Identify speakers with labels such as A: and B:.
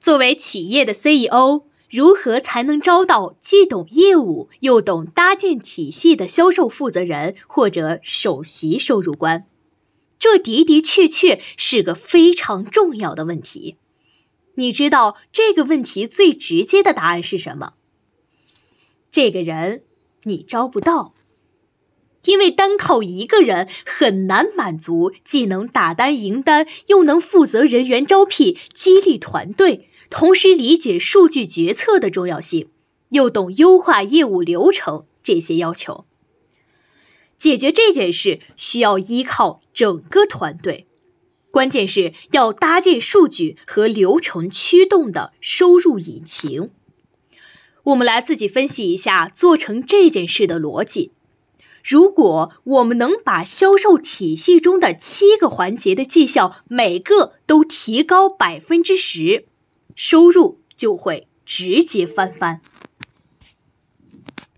A: 作为企业的 CEO， 如何才能招到既懂业务又懂搭建体系的销售负责人或者首席收入官？这的的确确是个非常重要的问题。你知道这个问题最直接的答案是什么？这个人你招不到。因为单靠一个人很难满足既能打单赢单，又能负责人员招聘、激励团队，同时理解数据决策的重要性，又懂优化业务流程这些要求。解决这件事需要依靠整个团队，关键是要搭建数据和流程驱动的收入引擎。我们来自己分析一下做成这件事的逻辑。如果我们能把销售体系中的7个环节的绩效每个都提高10%，收入就会直接翻番。